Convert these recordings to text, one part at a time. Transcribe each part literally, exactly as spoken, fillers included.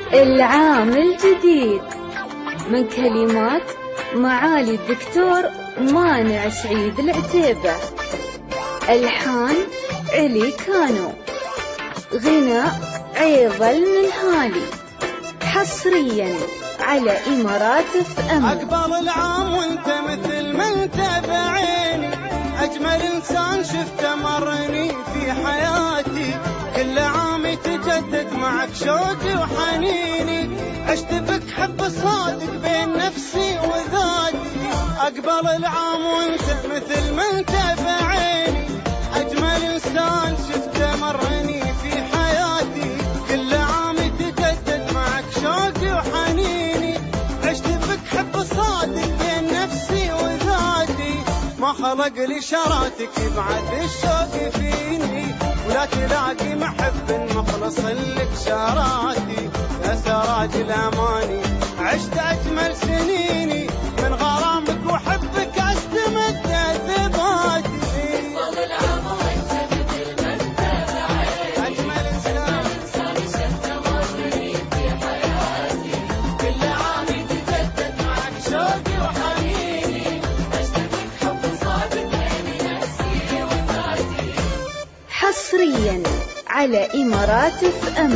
العام الجديد من كلمات معالي الدكتور مانع سعيد العتيبة، ألحان علي كانو، غناء عيض المنهالي، حصريا على إمارات اف ام. أقبل العام وانت مثل ما انت بعيني، أجمل إنسان شفته مرني في حياتي، كل عام يتجدد معك شوقي وحنيني، عشت بك حب صادق بين نفسي وذاتي. أقبل العام وانت مثل ما انت بعيني، أجمل إنسان شفته مرني في حياتي، كل عام يتجدد معك شوقي وحنيني، عشت بك حب صادق بين نفسي وذاتي. ما خلق لي شراتك يبعد الشوق فيني، ولا تلاقي محب مخلص لك شراتي. يا سراج الأماني عشت أجمل سنيني، من غرامك وحبك أستمد ثباتي. أجمل إنسان شفته مرني في حياتي، كل عام يتجدد معك شوقي وحنيني، عشت بك حب صادق بين نفسي وذاتي. حصريا على إمارات اف ام.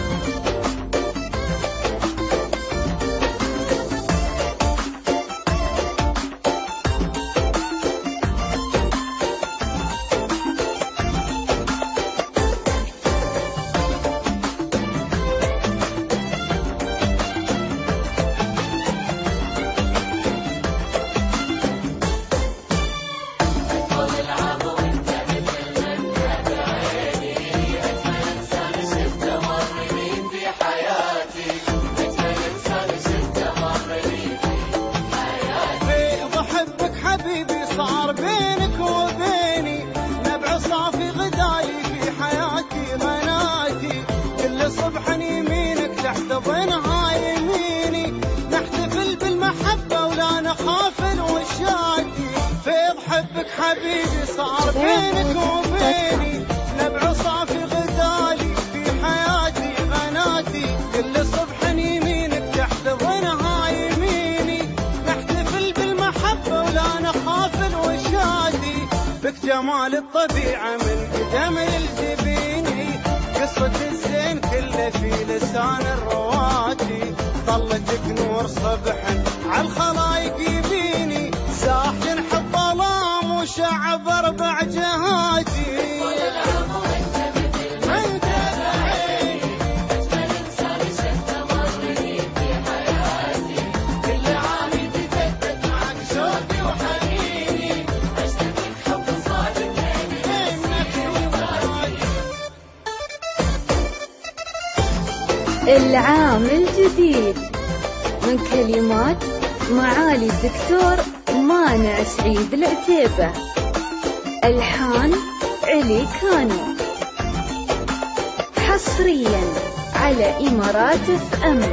حبيبي صار بينك وبيني نبع صافي غدالي في حياتي غناتي، كل صبح يمينك تحتضنها يميني، نحتفل بالمحبة ولا نخاف الوشاتي. فيض حبك حبيبي صار بينك وبيني نبع صافي غدالي في حياتي غناتي، كل صبح يمينك تحتضنها يميني، نحتفل بالمحبة ولا نخاف الوشاتي. بك جمال الطبيعة من قدم الجبيني، قصة الزين كله في لسان الرواتي، ظلتك نور صبحا عالخلايق يبيني، ساحن حب ظلام وشعب اربع جهاتي. العام الجديد من كلمات معالي الدكتور مانع سعيد العتيبة، ألحان علي كانو، حصريا على إمارات اف ام.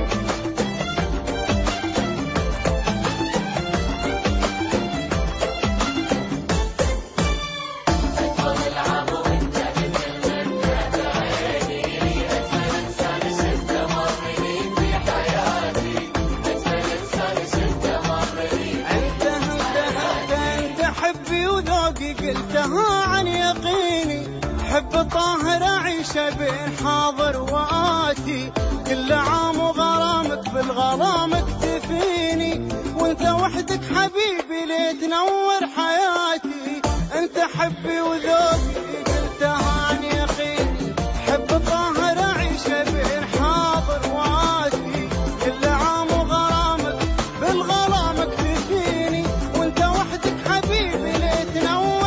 قلتها عن يقيني، حب طاهر أعيش بين حاضر وآتي، كل عام وغرامك بالغرام اكتفيني، وانت وحدك حبيبي ليه تنور حياتي. انت حبي وذوقي قلتها عن يقيني، حب طاهر أعيش بين حاضر وآتي، كل عام وغرامك بالغرام اكتفيني، وانت وحدك حبيبي ليه تنور.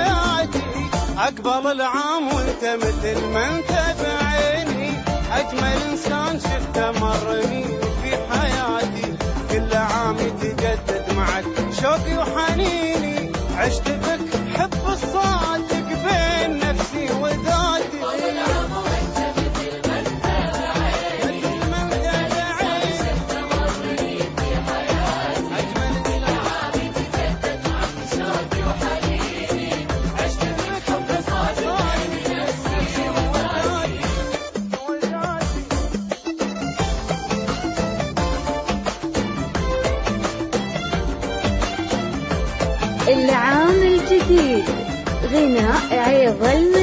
أقبل العام وانت مثل ما انت بعيني، أجمل إنسان شفته مرني في حياتي، كل عام يتجدد معك شوقي وحنيني، عشت بك حب الصادق بين نفسي وذاتي. غناء عيض